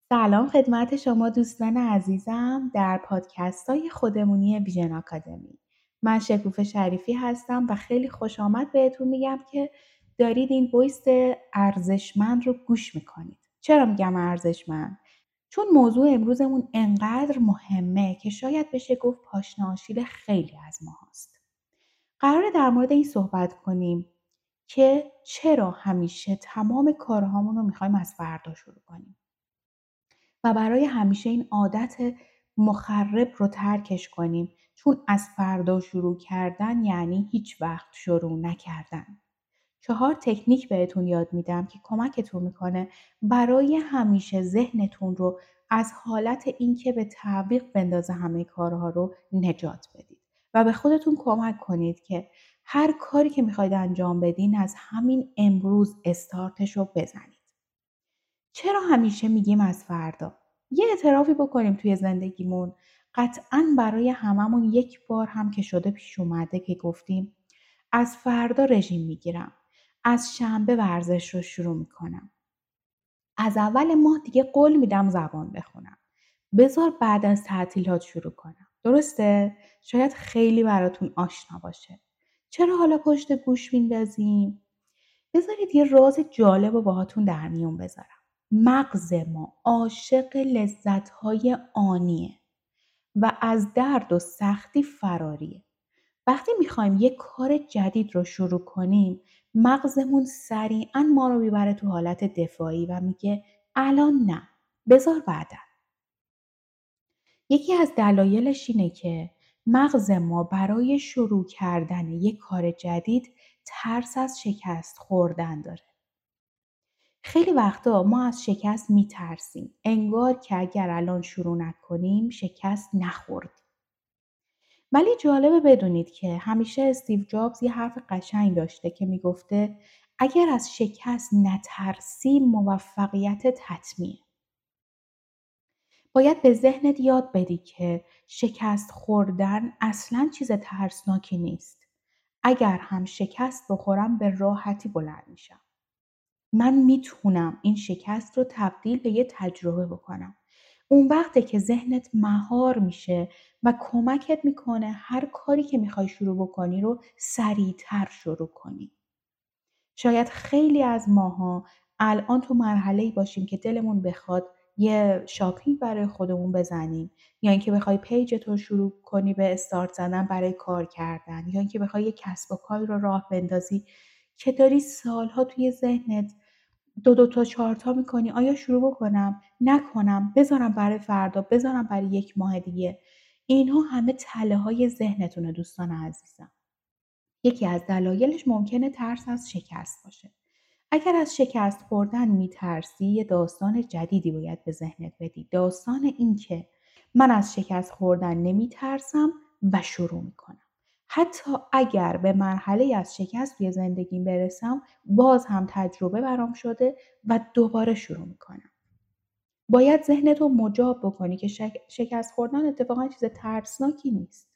سلام خدمت شما دوستان عزیزم در پادکست‌های خودمونی ویژن آکادمی. من شکوفه شریفی هستم و خیلی خوش آمد بهتون میگم که دارید این وایس ارزشمند رو گوش میکنید. چرا میگم ارزشمند؟ چون موضوع امروزمون انقدر مهمه که شاید بشه گفت پاشنه آشیل خیلی از ما هست. قراره در مورد این صحبت کنیم که چرا همیشه تمام کارهامون رو میخوایم از فردا شروع کنیم. و برای همیشه این عادت مخرب رو ترکش کنیم، چون از فردا شروع کردن یعنی هیچ وقت شروع نکردن. 4 تکنیک بهتون یاد میدم که کمکتون میکنه برای همیشه ذهنتون رو از حالت اینکه به تعویق بندازه همه کارها رو نجات بدید و به خودتون کمک کنید که هر کاری که میخواید انجام بدین از همین امروز استارتش رو بزنید. چرا همیشه میگیم از فردا؟ یه اعترافی بکنیم توی زندگیمون. قطعاً برای هممون یک بار هم که شده پیش اومده که گفتیم از فردا رژیم میگیرم. از شنبه ورزش رو شروع میکنم. از اول ماه دیگه قول میدم زبان بخونم. بذار بعد از تعطیلات شروع کنم. درسته؟ شاید خیلی براتون آشنا باشه. چرا حالا پشت گوش میندازیم؟ بذارید یه راز جالب رو باهاتون در میون بذارم. مغز ما عاشق لذت‌های آنیه و از درد و سختی فراریه. وقتی میخوایم یه کار جدید رو شروع کنیم، مغزمون سریعاً ما رو میبره تو حالت دفاعی و میگه الان نه، بذار بعدا. یکی از دلایلش اینه که مغز ما برای شروع کردن یک کار جدید ترس از شکست خوردن داره. خیلی وقتا ما از شکست میترسیم. انگار که اگر الان شروع نکنیم شکست نخوردیم. ولی جالبه بدونید که همیشه استیو جابز یه حرف قشنگ داشته که میگفته اگر از شکست نترسی موفقیتت حتمیه. باید به ذهنت یاد بدی که شکست خوردن اصلاً چیز ترسناکی نیست. اگر هم شکست بخورم به راحتی بلند میشم. من میتونم این شکست رو تبدیل به یه تجربه بکنم. اون وقته که ذهنت مهار میشه و کمکت میکنه هر کاری که میخوای شروع بکنی رو سریعتر شروع کنی. شاید خیلی از ماها الان تو مرحله‌ای باشیم که دلمون بخواد یه شاپینگ برای خودمون بزنیم، یا اینکه بخوای پیجت رو شروع کنی به استارت زدن برای کار کردن، یا اینکه بخوای یه کسب و کاری رو راه بندازی که داری سالها توی ذهنت دو تا 4 تا میکنی. آیا شروع بکنم؟ نکنم؟ بذارم برای فردا؟ بذارم برای 1 ماه دیگه؟ اینها همه تله‌های ذهنتونه دوستان عزیزم. یکی از دلایلش ممکنه ترس از شکست باشه. اگر از شکست خوردن میترسی، یه داستان جدیدی باید به ذهنت بدی. داستان این که من از شکست خوردن نمیترسم و شروع میکنم. حتی اگر به مرحله از شکست توی زندگیم برسم، باز هم تجربه برام شده و دوباره شروع میکنم. باید ذهنتو مجاب بکنی که شکست خوردن اتفاقا چیز ترسناکی نیست.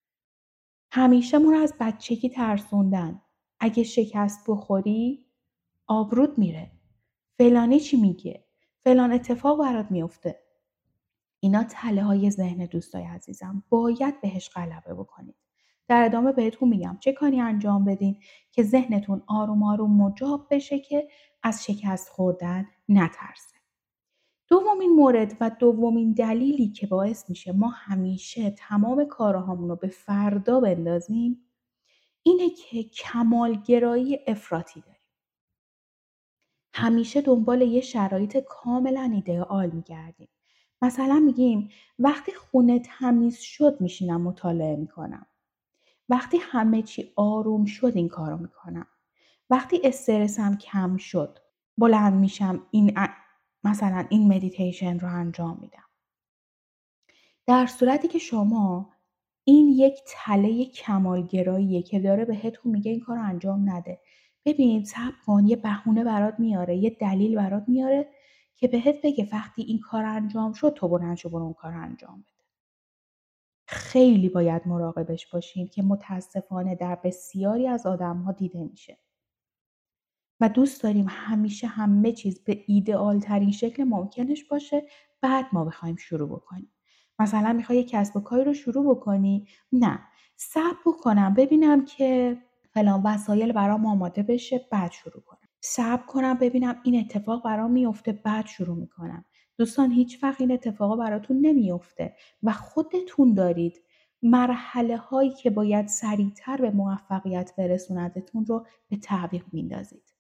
همیشه ما رو از بچگی ترسوندن. اگه شکست بخوری آبروت میره. فلانی چی میگه؟ فلان اتفاق برات میفته. اینا تله‌های ذهن دوستای عزیزم. باید بهش غلبه بکنید. در ادامه بهتون میگم چه کاری انجام بدین که ذهنتون آروم آروم مجاب بشه که از شکست خوردن نترسه. دومین مورد و دومین دلیلی که باعث میشه ما همیشه تمام کارهامون رو به فردا بندازیم اینه که کمال‌گرایی افراطی داریم. همیشه دنبال یه شرایط کاملا ایدئال میگردیم. مثلا میگیم وقتی خونه تمیز شد میشینم مطالعه میکنم. وقتی همه چی آروم شد این کارو میکنم. وقتی استرسم کم شد بلند میشم مثلا این مدیتیشن رو انجام میدم. در صورتی که شما این یک تله کمال‌گراییه که داره بهتون میگه این کارو انجام نده. ببین صبر کن، یه بهونه برات میاره، یه دلیل برات میاره که بهت بگه وقتی این کار انجام شد تو بلند شو برو اون کار انجام بده. خیلی باید مراقبش باشین که متاسفانه در بسیاری از آدم‌ها دیده میشه. و دوست داریم همیشه همه چیز به ایدئال ترین شکل ممکنش باشه، بعد ما بخوایم شروع بکنیم. مثلا میخوای یک کسب و کاری رو شروع بکنی؟ نه، صبر بکنم ببینم که فلان وسایل برام آماده بشه بعد شروع کنم. صبر کنم ببینم این اتفاق برام میفته بعد شروع میکنم. دوستان هیچ وقت این اتفاقا براتون نمیفته و خودتون دارید مرحله هایی که باید سریعتر به موفقیت برسوندتون رو به تعویق میندازید.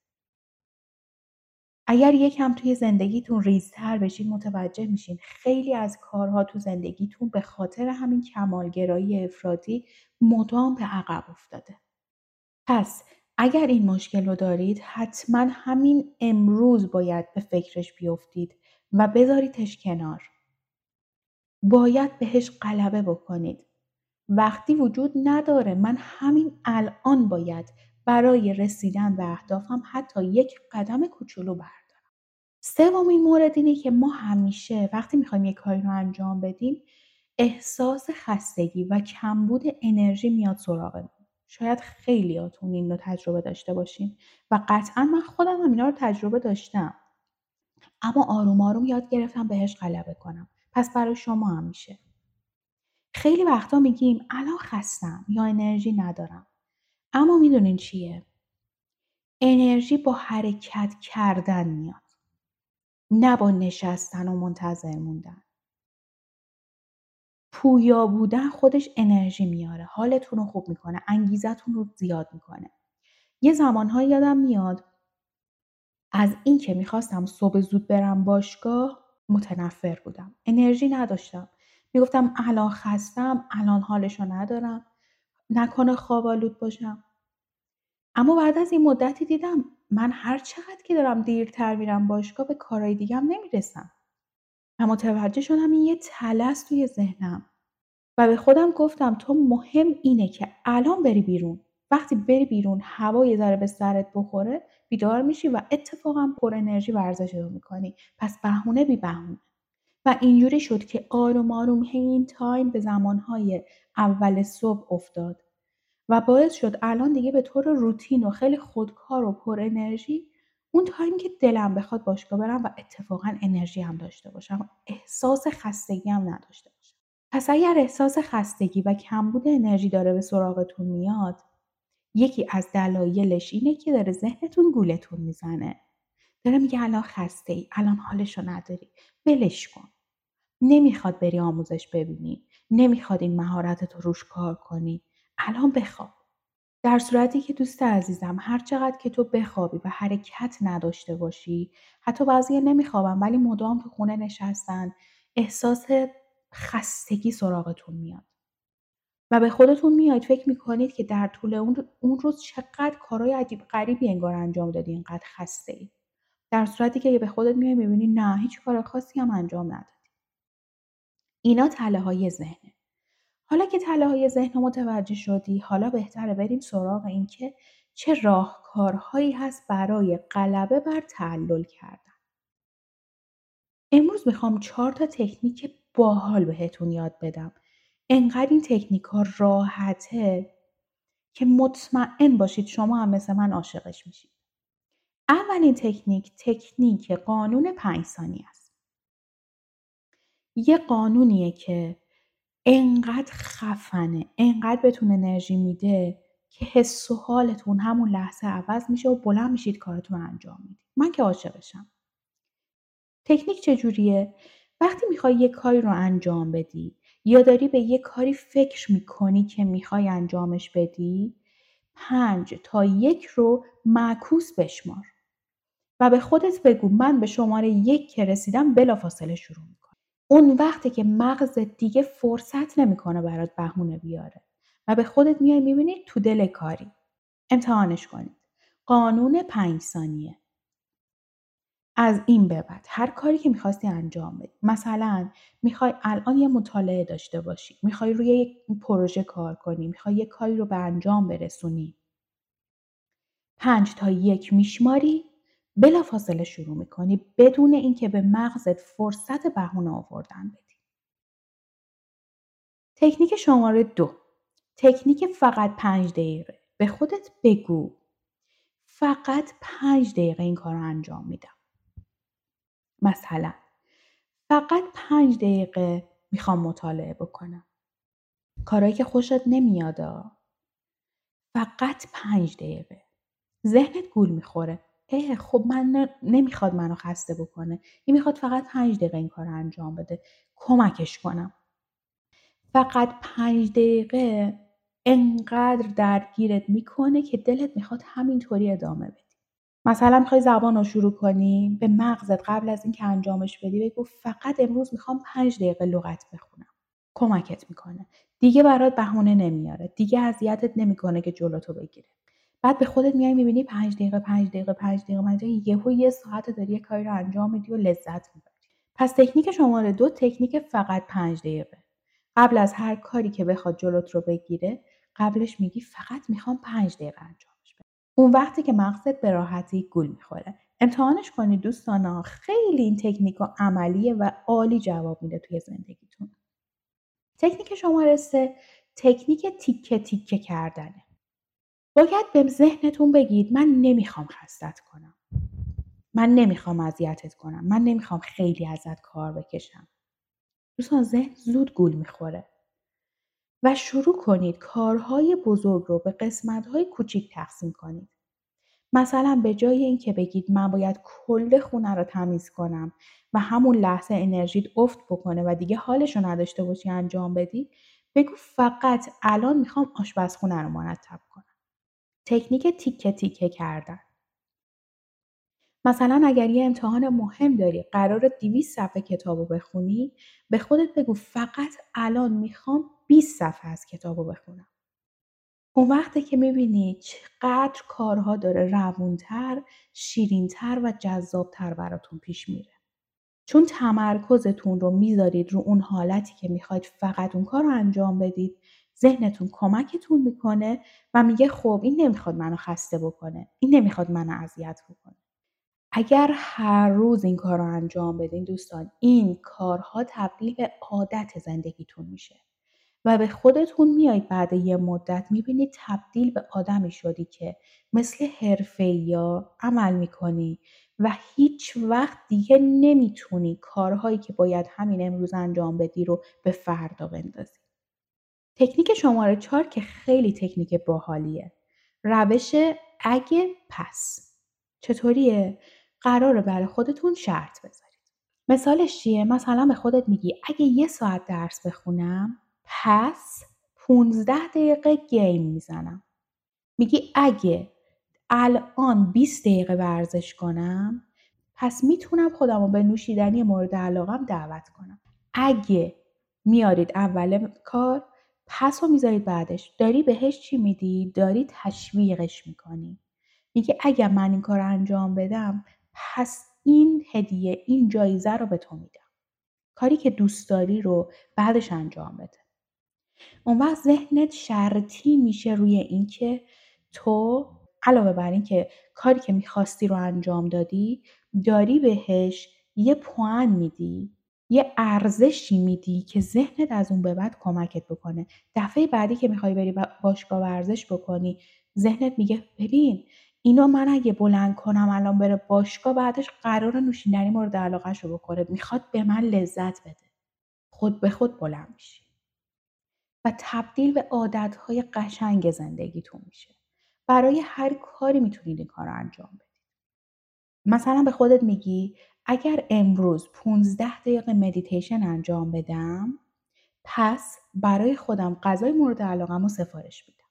اگر یکم توی زندگیتون ریزتر بشید متوجه میشین خیلی از کارها تو زندگیتون به خاطر همین کمالگرایی افراطی مدام به عقب افتاده. پس اگر این مشکل رو دارید حتما همین امروز باید به فکرش بیفتید و بذاریدش کنار. باید بهش غلبه بکنید. وقتی وجود نداره من همین الان باید برای رسیدن به اهدافم حتی یک قدم کوچولو بردارم. سومین مورد اینه که ما همیشه وقتی میخوایم یک کاری رو انجام بدیم احساس خستگی و کمبود انرژی میاد سراغمون. شاید خیلیاتون این رو تجربه داشته باشین و قطعا من خودم هم اینا رو تجربه داشتم. اما آروم آروم یاد گرفتم بهش غلبه کنم. پس برای شما هم میشه. خیلی وقتا میگیم الان خستم یا انرژی ندارم. اما میدونین چیه؟ انرژی با حرکت کردن میاد. نه با نشستن و منتظر موندن. پویا بودن خودش انرژی میاره. حالتون رو خوب میکنه. انگیزتون رو زیاد میکنه. یه زمانهایی یادم میاد از این که میخواستم صبح زود برم باشگاه متنفر بودم. انرژی نداشتم. میگفتم الان خستم، الان حالشو ندارم. نکنه خواب آلود باشم. اما بعد از این مدتی دیدم من هر چقدر که دارم دیرتر میرم باشگاه به کارهای دیگم نمیرسم. و متوجه شدم این یه تله است توی ذهنم. و به خودم گفتم تو مهم اینه که الان بری بیرون. وقتی بری بیرون هوا یه ذره به سرت بخوره بیدار میشی و اتفاقا پر انرژی ورزش رو میکنی. پس بهونه بی بهونه. و اینجوری شد که آروم آروم این تایم به زمانهای اول صبح افتاد. و باعث شد الان دیگه به طور روتین و خیلی خودکار و پر انرژی اون تایم که دلم بخواد باشگاه برم و اتفاقا انرژی هم داشته باشم. احساس خستگی هم نداشته باشم. پس اگر احساس خستگی و کمبود انرژی داره به سراغتون میاد، یکی از دلایلش اینه که داره ذهنتون گولتون میزنه. داره میگه الان خسته‌ای، الان حالشو نداری، ولش کن. نمیخواد بری آموزش ببینی، نمیخواد این مهارتت رو روش کار کنی، الان بخواب. در صورتی که دوست عزیزم هر چقدر که تو بخوابی و حرکت نداشته باشی، حتی بعضیا نمیخوابن ولی مدام تو خونه نشستن، احساس خستگی سراغتون میاد. و به خودتون میاد فکر میکنید که در طول اون روز چقدر کارهای عجیب غریبی انگار انجام دادی اینقدر خسته‌ای. در صورتی که به خودت میای میبینی نه هیچ کار خاصی هم انجام ندادی. اینا تله‌های ذهنه. حالا که تله‌های ذهن رو متوجه شدی، حالا بهتره بریم سراغ این که چه راهکارهایی هست برای غلبه بر تعلل کردن. امروز میخوام 4 تا تکنیک باحال بهتون یاد بدم. انقدر این تکنیک‌ها راحته که مطمئن باشید شما هم مثل من عاشقش میشید. اولین تکنیک قانون 5 ثانیه است. یه قانونیه که انقدر خفنه، انقدر بهتون انرژی میده که حس و حالتون همون لحظه عوض میشه و بلند میشید کارتون رو انجام میدید. من که عاشقشم. تکنیک چجوریه؟ وقتی میخوای یه کاری رو انجام بدی یا داری به یه کاری فکر میکنی که میخوای انجامش بدی 5 تا 1 رو معکوس بشمار و به خودت بگو من به شماره 1 که رسیدم بلافاصله شروع میکنم. اون وقته که مغزت دیگه فرصت نمیکنه برات بهونه بیاره و به خودت میای میبینی تو دل کاری. امتحانش کنید. قانون 5 ثانیه. از این به بعد هر کاری که می‌خواستی انجام بدی. مثلا می‌خوای الان یه مطالعه داشته باشی، می‌خوای روی یک پروژه کار کنی، می‌خوای یه کاری رو به انجام برسونی. 5 تا 1 میشماری، بلافاصله شروع می‌کنی بدون اینکه به مغزت فرصت بهونه آوردن بدی. تکنیک شماره 2. تکنیک فقط 5 دقیقه. به خودت بگو فقط 5 دقیقه این کار رو انجام میدم. مثلا فقط 5 دقیقه میخوام مطالعه بکنم. کارهایی که خوشت نمیادا. فقط 5 دقیقه. ذهنت گول میخوره. خب من نمیخواد منو خسته بکنه. این میخواد فقط 5 دقیقه این کار رو انجام بده. کمکش کنم. فقط 5 دقیقه انقدر درگیرت میکنه که دلت میخواد همینطوری ادامه بدی. مثلا میخوای زبان رو شروع کنی، به مغزت قبل از اینکه انجامش بدی بگو فقط امروز میخوام 5 دقیقه لغت بخونم. کمکت میکنه. دیگه برات بهونه نمیاره. دیگه اذیتت نمیکنه که جلوتو بگیره. بعد به خودت میای میبینی 5 دقیقه 5 دقیقه 5 دقیقه 5 دقیقه یهو یه ساعت داری یه کاری رو انجام میدی و لذت میبری. پس تکنیک شماره 2 تکنیک فقط 5 دقیقه. قبل از هر کاری که بخواد جلوت رو بگیره، قبلش میگی فقط میخوام 5 دقیقه انجامش بدم. اون وقتی که مغزت به راحتی گول میخوره. امتحانش کنید دوستانا، خیلی این تکنیک‌ها عملیه و عالی جواب میده توی زندگیتون. تکنیک شماره 3 تکنیک تیکه تیکه کردنه. باید به ذهنتون بگید من نمیخوام خستت کنم. من نمیخوام اذیتت کنم. من نمیخوام خیلی ازت کار بکشم. دوستان ذهن زود گول میخوره. و شروع کنید کارهای بزرگ رو به قسمت‌های کوچیک تقسیم کنید. مثلا به جای اینکه بگید من باید کل خونه رو تمیز کنم و همون لحظه انرژیت افت بکنه و دیگه حالش رو نداشته باشی انجام بدی، بگو فقط الان میخوام آشپزخونه رو مرتب کنم. تکنیک تیکه تیکه کردن. مثلا اگر یه امتحان مهم داری قرار 200 صفحه کتابو بخونی، به خودت بگو فقط الان میخوام 20 صفحه از کتابو بخونم. اون وقته که میبینی چقدر کارها داره روونتر، شیرینتر و جذابتر براتون پیش میره. چون تمرکزتون رو میذارید رو اون حالتی که میخواید فقط اون کار رو انجام بدید، ذهنتون کمکتون میکنه و میگه خب این نمیخواد منو خسته بکنه، این نمیخواد منو اذیت بکنه. اگر هر روز این کار رو انجام بدین دوستان، این کارها تبدیل به عادت زندگیتون میشه. و به خودتون میایید بعد یه مدت میبینید تبدیل به آدمی شدی که مثل حرفه‌ای‌ها عمل میکنی و هیچ وقت دیگه نمیتونی کارهایی که باید همین امروز انجام بدی رو به فردا بندازی. تکنیک شماره 4 که خیلی تکنیک باحالیه. روش اگه پس. چطوریه؟ قراره برای خودتون شرط بذارید. مثالش چیه؟ مثلا به خودت میگی اگه 1 ساعت درس بخونم، پس 15 دقیقه گیم میزنم. میگی اگه الان 20 دقیقه ورزش کنم، پس میتونم خودم رو به نوشیدنی مورد علاقم دعوت کنم. اگه میارید اول کار، پس رو میذارید بعدش. داری بهش چی میدی؟ داری تشویقش میکنی. میگه اگر من این کار رو انجام بدم، پس این هدیه، این جایزه رو به تو میدم. کاری که دوست داری رو بعدش انجام بده. اون وقت ذهنت شرطی میشه روی این که تو علاوه بر این که کاری که میخواستی رو انجام دادی، داری بهش یه پوان میدی، یه ارزشی میدی که ذهنت از اون به بعد کمکت بکنه. دفعه بعدی که میخوای بری باشگاه ورزش بکنی، ذهنت میگه ببین اینو من اگه بلند کنم الان بره باشگاه، بعدش قرار نوشیدنی مورد علاقه‌شو بخوره، میخواد به من لذت بده. خود به خود بلند میشی و تبدیل به عادتهای قشنگ زندگیتون میشه. برای هر کاری میتونید این کار رو انجام بدید. مثلا به خودت میگی اگر امروز 15 دقیقه مدیتیشن انجام بدم، پس برای خودم غذای مورد علاقه‌مو سفارش میدم.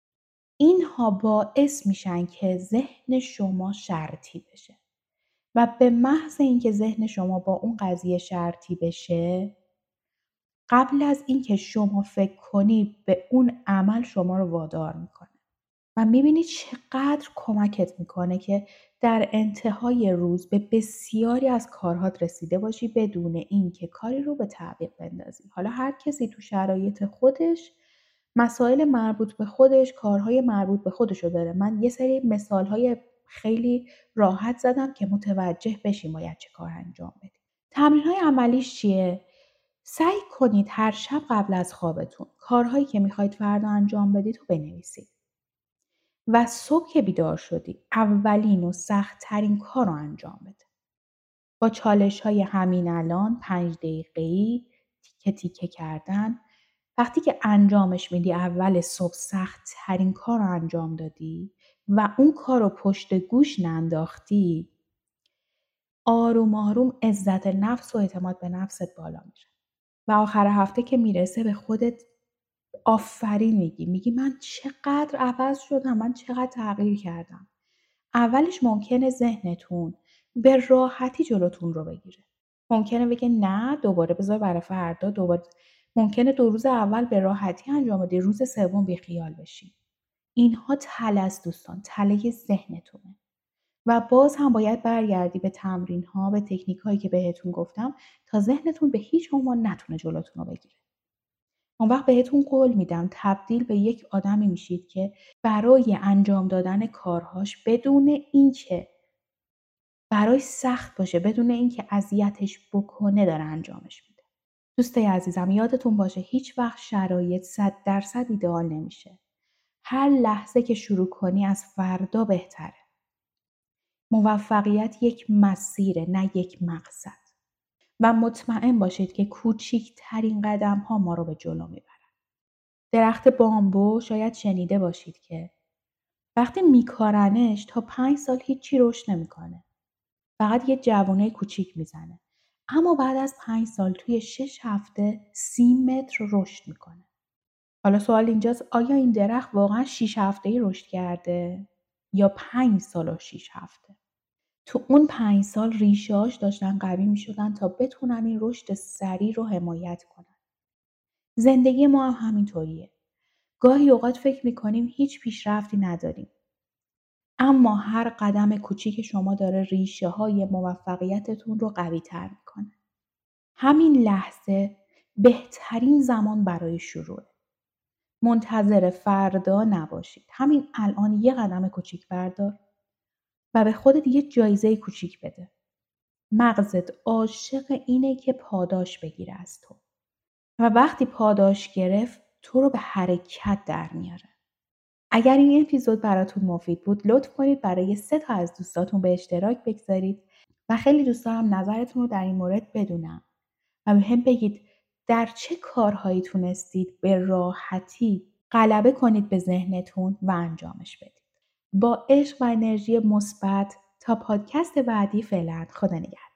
اینها باعث میشن که ذهن شما شرطی بشه و به محض اینکه ذهن شما با اون قضیه شرطی بشه، قبل از اینکه شما فکر کنی به اون عمل شما رو وادار میکنه و میبینی چقدر کمکت میکنه که در انتهای روز به بسیاری از کارهات رسیده باشی بدون اینکه کاری رو به تعویق بندازی. حالا هر کسی تو شرایط خودش مسائل مربوط به خودش، کارهای مربوط به خودش رو داره. من یه سری مثالهای خیلی راحت زدم که متوجه بشیم باید چه کار انجام بدیم. تمرین‌های عملیش چیه؟ سعی کنید هر شب قبل از خوابتون کارهایی که میخواید فردا انجام بدید رو بنویسید. و صبح که بیدار شدی اولین و سخت‌ترین کار رو انجام بده. با چالش‌های همین الان 5 دقیقه‌ای تیکه تیکه کردن، وقتی که انجامش میدی اول صبح سخت‌ترین کار رو انجام دادی و اون کار رو پشت گوش ننداختی، آروم آروم عزت نفس و اعتماد به نفست بالا میره و آخر هفته که میرسه به خودت آفرین میگی من چقدر عوض شدم، من چقدر تغییر کردم. اولش ممکنه ذهنتون به راحتی جلوتون رو بگیره. ممکنه بگه نه دوباره بذار برای فردا دوباره. ممکنه 2 روز اول به راحتی انجام بدی، روز سوم بیخیال بشی. اینها تله است دوستان، تله ذهنتونه. و باز هم باید برگردی به تمرین‌ها، به تکنیک‌هایی که بهتون گفتم تا ذهنتون به هیچ عنوان نتونه جلوتون رو بگیره. اون وقت بهتون قول میدم تبدیل به یک آدمی میشید که برای انجام دادن کارهاش بدون اینکه براش سخت باشه، بدون اینکه اذیتش بکنه داره انجامش میده. دوستای عزیزم یادتون باشه هیچ وقت شرایط 100% ایدئال نمیشه. هر لحظه که شروع کنی از فردا بهتره. موفقیت یک مسیره نه یک مقصد. و مطمئن باشید که کوچکترین قدم ها ما رو به جلو میبرن. درخت بامبو شاید شنیده باشید که وقتی میکارنش تا 5 سال هیچی رشد نمیکنه. فقط یه جوونه کوچیک میزنه. اما بعد از 5 سال توی 6 هفته 30 متر رشد میکنه. حالا سوال اینجاست آیا این درخت واقعا 6 هفته‌ای رشد کرده یا 5 سال و 6 هفته؟ تو اون 5 سال ریشه‌هاش داشتن قوی میشدن تا بتونن این رشد سریع رو حمایت کنن. زندگی ما هم همینطوریه. گاهی اوقات فکر میکنیم هیچ پیشرفتی نداریم. اما هر قدم کوچیک شما داره ریشه‌های موفقیتتون رو قوی‌تر میکنه. همین لحظه بهترین زمان برای شروعه. منتظر فردا نباشید. همین الان یه قدم کوچیک بردار و به خودت یه جایزه کوچیک بده. مغزت عاشق اینه که پاداش بگیره از تو. و وقتی پاداش گرفت تو رو به حرکت در میاره. اگر این اپیزود براتون مفید بود لطف کنید برای 3 تا از دوستاتون به اشتراک بگذارید و خیلی دوست دارم نظرتون رو در این مورد بدونم و بهم بگید در چه کارهایی تونستید به راحتی غلبه کنید به ذهنتون و انجامش بدید. با عشق و انرژی مثبت تا پادکست بعدی فعلا خدا نگهدار.